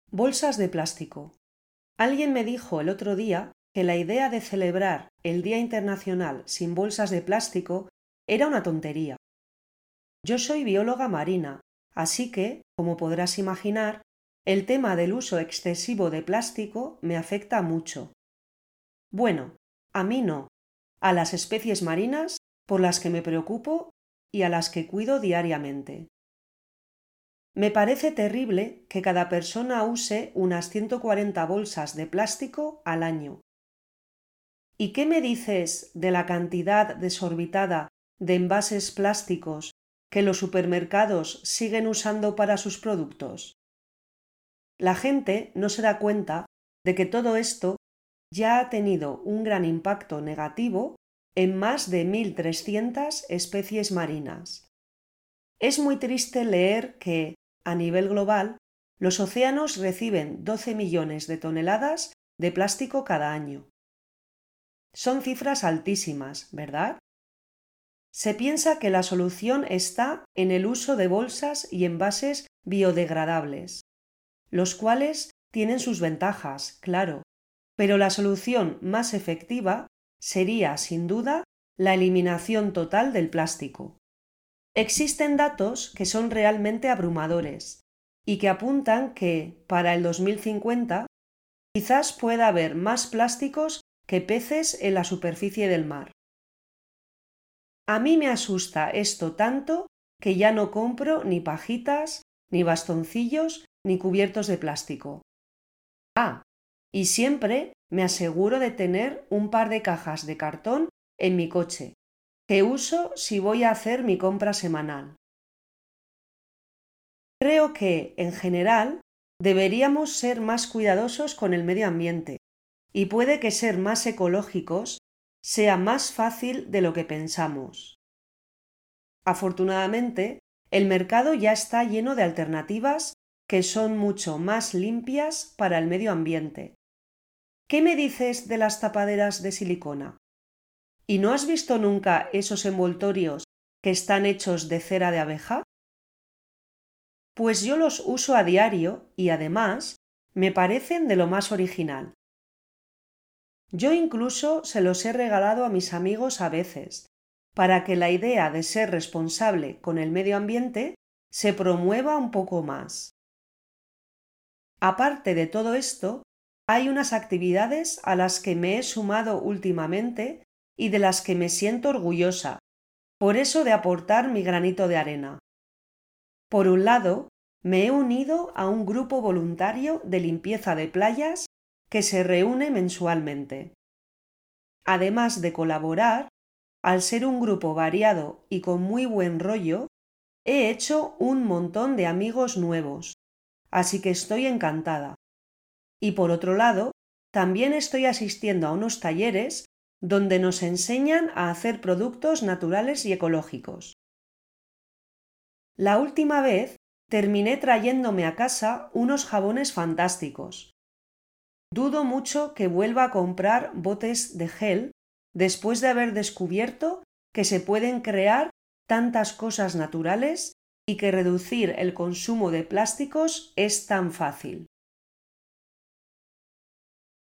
Bolsas de plástico. Alguien me dijo el otro día que la idea de celebrar el Día Internacional sin bolsas de plástico era una tontería. Yo soy bióloga marina, así que, como podrás imaginar, el tema del uso excesivo de plástico me afecta mucho. Bueno, a mí no, a las especies marinas por las que me preocupo y a las que cuido diariamente. Me parece terrible que cada persona use unas 140 bolsas de plástico al año. ¿Y qué me dices de la cantidad desorbitada de envases plásticos que los supermercados siguen usando para sus productos? La gente no se da cuenta de que todo esto ya ha tenido un gran impacto negativo en más de 1.300 especies marinas. Es muy triste leer que, a nivel global, los océanos reciben 12 millones de toneladas de plástico cada año. Son cifras altísimas, ¿verdad? Se piensa que la solución está en el uso de bolsas y envases biodegradables, los cuales tienen sus ventajas, claro, pero la solución más efectiva sería, sin duda, la eliminación total del plástico. Existen datos que son realmente abrumadores y que apuntan que, para el 2050, quizás pueda haber más plásticos que peces en la superficie del mar. A mí me asusta esto tanto que ya no compro ni pajitas, ni bastoncillos, ni cubiertos de plástico. Y siempre me aseguro de tener un par de cajas de cartón en mi coche, que uso si voy a hacer mi compra semanal. Creo que, en general, deberíamos ser más cuidadosos con el medio ambiente y puede que ser más ecológicos sea más fácil de lo que pensamos. Afortunadamente, el mercado ya está lleno de alternativas que son mucho más limpias para el medio ambiente. ¿Qué me dices de las tapaderas de silicona? ¿Y no has visto nunca esos envoltorios que están hechos de cera de abeja? Pues yo los uso a diario y además me parecen de lo más original. Yo incluso se los he regalado a mis amigos a veces, para que la idea de ser responsable con el medio ambiente se promueva un poco más. Aparte de todo esto, hay unas actividades a las que me he sumado últimamente y de las que me siento orgullosa, por eso de aportar mi granito de arena. Por un lado, me he unido a un grupo voluntario de limpieza de playas que se reúne mensualmente. Además de colaborar, al ser un grupo variado y con muy buen rollo, he hecho un montón de amigos nuevos, así que estoy encantada. Y por otro lado, también estoy asistiendo a unos talleres donde nos enseñan a hacer productos naturales y ecológicos. La última vez terminé trayéndome a casa unos jabones fantásticos. Dudo mucho que vuelva a comprar botes de gel después de haber descubierto que se pueden crear tantas cosas naturales y que reducir el consumo de plásticos es tan fácil.